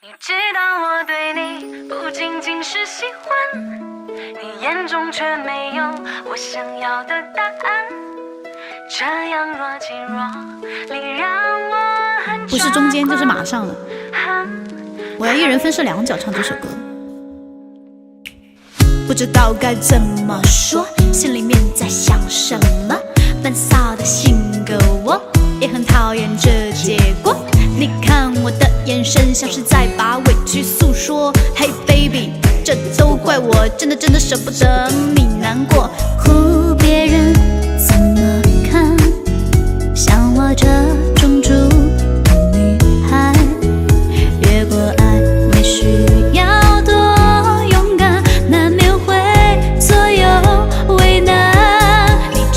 你知道我对你不仅仅是喜欢，你眼中却没有我想要的答案。这样若即若离让我很不是中间就是马上了。我要一人分饰两角唱这首歌。不知道该怎么说，心里面在想什么，闷骚的性格我也很讨厌这结果。你看我的眼神像是在把委屈诉说。 Hey baby， 这都怪我，真的舍不得你难过。哭别人怎么看，像我这种主动女孩，越过爱没需要多勇敢，难免会左右为难。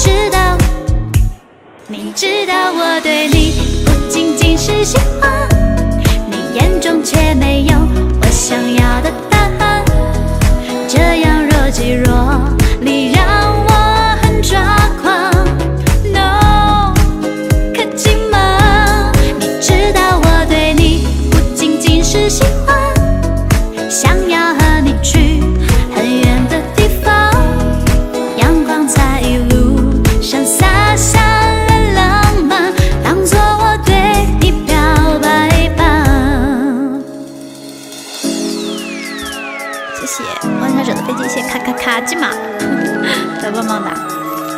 你知道我对你不仅仅是喜欢，你眼中却没有我想要的答案。这样若即若离让我很抓狂。 No， 可惜吗？你知道我对你不仅仅是喜欢，想要和你去很远的地方，阳光在路上洒下了浪漫，当作我对你表白吧。谢谢观察者的飞机蟹咔咔咔金马，小棒棒哒。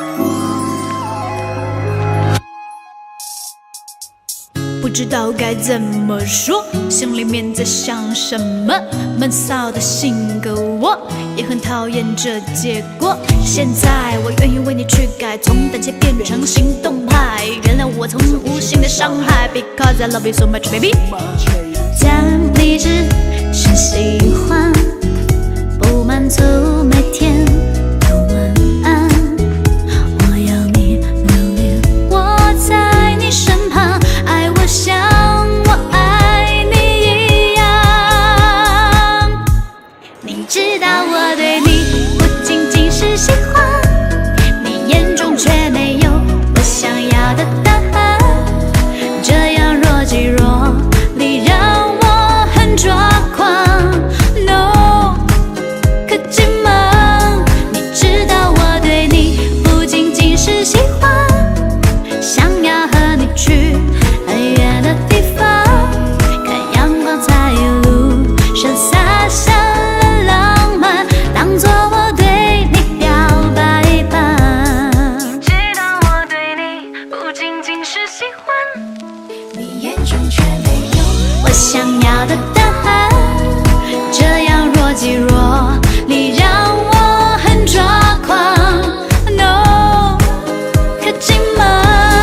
不知道该怎么说，心里面在想什么，闷骚的性格我也很讨厌这结果。现在我愿意为你去改，从胆怯变成行动派，原谅我曾无心的伤害 ，Because I love you so much, baby。讲你只是喜欢，不满足每天的晚安。我要你留恋我在你身旁，爱我像我爱你一样。你知道我对你不仅仅是喜欢，你眼中却没有我想要的答案。这样若即若离让我很抓狂。No， 可惜吗？你知道我对你不仅仅是喜欢，想要和你去很远的地方，看阳光在路上洒下了浪漫，当作我对你表白吧。 你知道我对你不仅仅是喜欢，你眼中却没有我想要的答案。这样若即若离让我很抓狂。No， 可惜吗？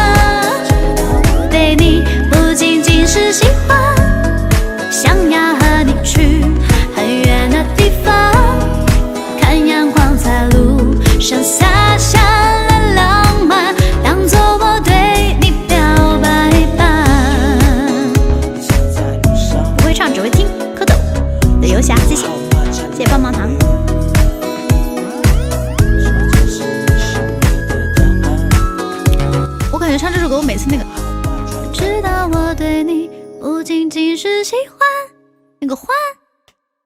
对你不仅仅是喜欢，想要和你去很远的地方，看阳光在路上洒下了浪漫，当作我对你表白吧。不会唱只会听，蝌蚪的游侠，谢谢，谢谢棒棒糖。我感觉唱这首歌，我每次那个，知道我对你不仅仅是喜欢，那个欢。